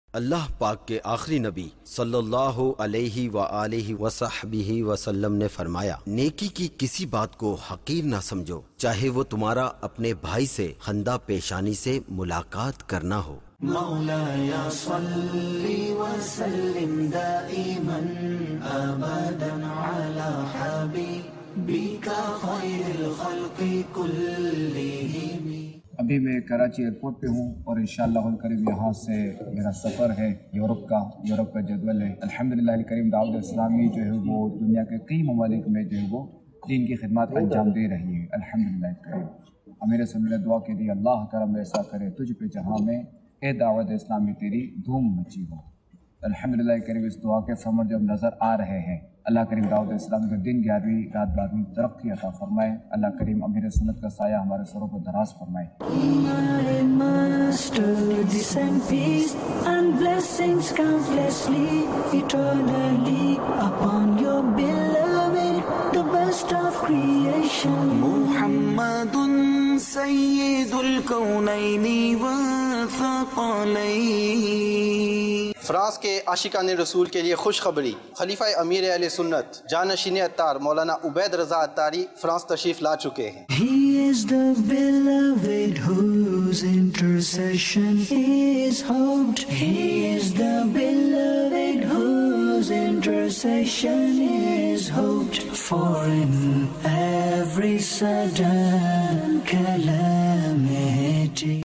اللہ پاک کے آخری نبی صلی اللہ علیہ وآلہ وصحبہ وسلم نے فرمایا، نیکی کی کسی بات کو حقیر نہ سمجھو، چاہے وہ تمہارا اپنے بھائی سے خندہ پیشانی سے ملاقات کرنا ہو۔ مولاي صل وسلم دائما ابدا على حبيبك خير الخلق كلهم۔ ابھی میں کراچی ایئرپورٹ پہ ہوں اور انشاءاللہ الکریم یہاں سے میرا سفر ہے یورپ کا جدول ہے۔ الحمدللہ الکریم دعوت اسلامی جو ہے وہ دنیا کے کئی ممالک میں جو ہے وہ دین کی خدمات انجام دے رہی ہے۔ الحمدللہ الکریم امیر سمیع دعا کے لیے اللہ کرم ایسا کرے تجھ پہ جہاں میں اے دعوت اسلامی تیری دھوم مچی ہو۔ الحمدللہ کریم اس دعا کے ثمر جب نظر آ رہے ہیں، اللہ کریم دعوت اسلامی کو دن 11ویں رات 12ویں ترقی عطا فرمائے۔ اللہ کریم امیر سنت کا سایہ ہمارے سروں کو دراز فرمائے۔ My master, descend peace and blessings countlessly, eternally upon your beloved, the best of creation. Muhammadun Sayyidul Kawnaini wa Thaqalain۔ France کے عاشقان رسول کے لیے خوشخبری، خلیفہ امیر اہل سنت جانشین اتار مولانا عبید رضا اتاری فرانس تشریف لا چکے ہیں۔ He is the beloved whose intercession is hoped. He is the beloved whose intercession is hoped for in every sudden calamity.